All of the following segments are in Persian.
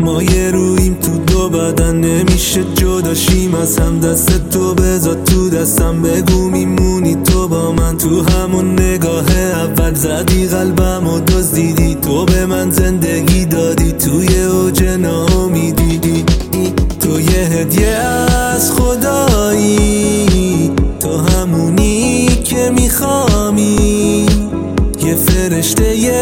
ما یه رویم تو دو بدن، نمیشه جداشیم از هم. دست تو بذار تو دستم، بگو میمونی تو با من. تو همون نگاه اول زدی قلبم و دزدیدی، تو به من زندگی دادی توی اوج ناامیدی. تو یه هدیه از خدایی، تو همونی که میخوامی، یه فرشته یه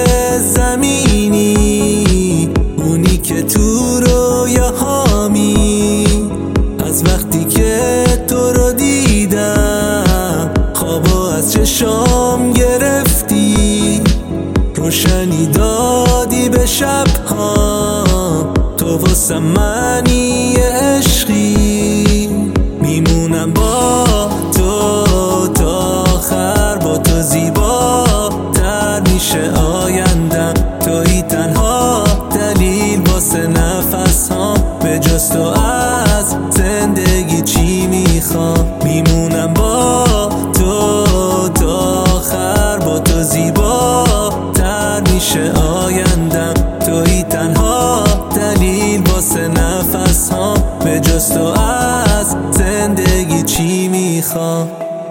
زمینی، اونی که تو رویاهامی. از وقتی که تو رو دیدم خوابا از چشام گرفتی، روشنی دادی به شبها، تو واسه منی عشقی. میمونم با تو تا آخر، با تو زیباتر میشه آیندم. تویی تنها دلیل واسه نفس هام، به جز تو از زندگی چی میخوام. میمونم با تو تا آخر، با تو زیباتر میشه آیندم. تویی تنها دلیل واسه نفس هام، به جز تو از زندگی چی میخوام.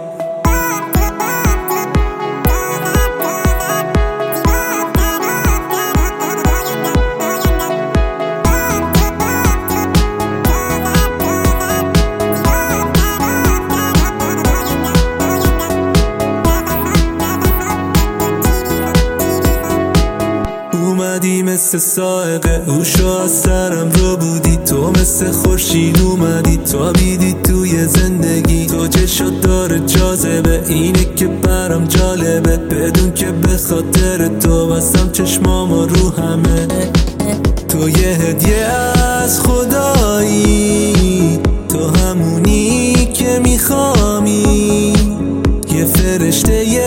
اومدی مثل سائقه، اوشو از سرم رو بودی. تو مثل خورشید اومدی، تابیدی توی زندگی. تو چشات داره جاذبه، اینه که برام جالبه. بدون که به خاطر تو بستم چشمامو رو همه. تو یه هدیه از خدایی، تو همونی که میخوامی، یه فرشته یه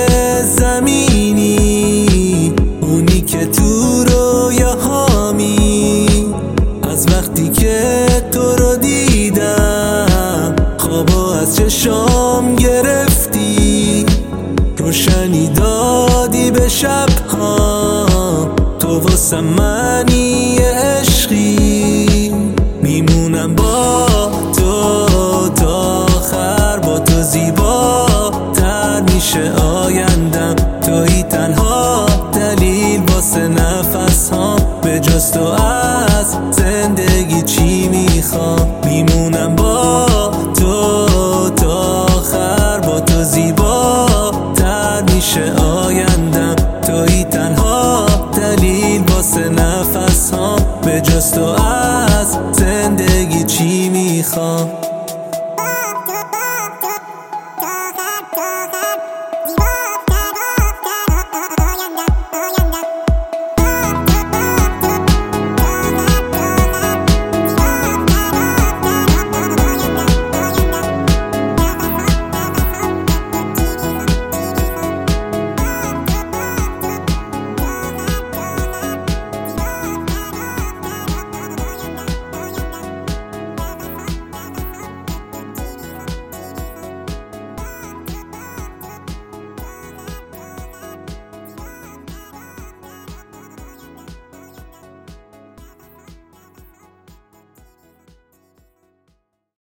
زمینی، اونی که تو رویاهامی. از وقتی که تو رو دیدم خوابا از چشام گرفتی، روشنی دادی به شبها، تو واسه منی عشقی. میمونم با تو تا آخر، با تو زیباتر میشه